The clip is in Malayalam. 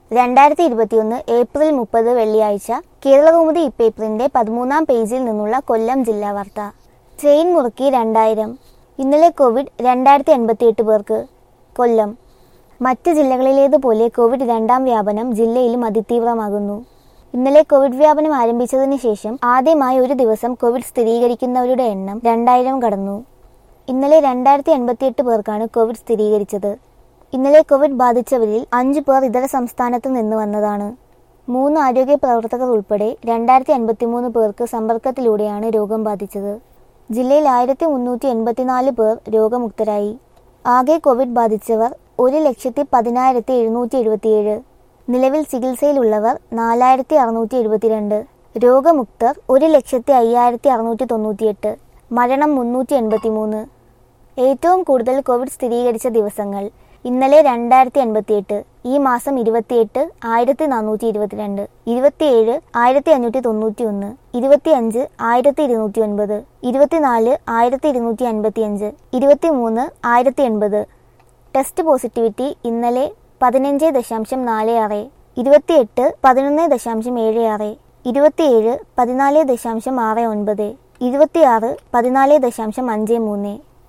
2021 ഏപ്രിൽ 30 വെള്ളിയാഴ്ച കേരളകൗമുദി ഇപ്പേപ്പറിന്റെ 13-ാം പേജിൽ നിന്നുള്ള കൊല്ലം ജില്ലാ വാർത്ത. ചെയിൻ മുറുക്കി 2000. ഇന്നലെ കോവിഡ് 2088 പേർക്ക്. കൊല്ലം. മറ്റ് ജില്ലകളിലേതുപോലെ കോവിഡ് രണ്ടാം വ്യാപനം ജില്ലയിലും അതിതീവ്രമാകുന്നു. ഇന്നലെ കോവിഡ് വ്യാപനം ആരംഭിച്ചതിന് ശേഷം ആദ്യമായി ഒരു ദിവസം കോവിഡ് സ്ഥിരീകരിക്കുന്നവരുടെ എണ്ണം 2000 കടന്നു. ഇന്നലെ 2088 പേർക്കാണ് കോവിഡ് സ്ഥിരീകരിച്ചത്. ഇന്നലെ കോവിഡ് ബാധിച്ചവരിൽ 5 പേർ ഇതര സംസ്ഥാനത്ത് നിന്ന് വന്നതാണ്. 3 ആരോഗ്യ പ്രവർത്തകർ ഉൾപ്പെടെ 2053 പേർക്ക് സമ്പർക്കത്തിലൂടെയാണ് രോഗം ബാധിച്ചത്. ജില്ലയിൽ 1384 പേർ രോഗമുക്തരായി. ആകെ കോവിഡ് ബാധിച്ചവർ 1,10,777. നിലവിൽ ചികിത്സയിലുള്ളവർ 4,672. രോഗമുക്തർ 1,05,698. മരണം 383. ഏറ്റവും കൂടുതൽ കോവിഡ് സ്ഥിരീകരിച്ച ദിവസങ്ങൾ: ഇന്നലെ 2088, ഈ മാസം 28 1422, 27 1591, 25 1209, 24 1255, 23 1080. ടെസ്റ്റ് പോസിറ്റിവിറ്റി ഇന്നലെ 15.46, 28 11.76, 27 14.69, 26 14.53.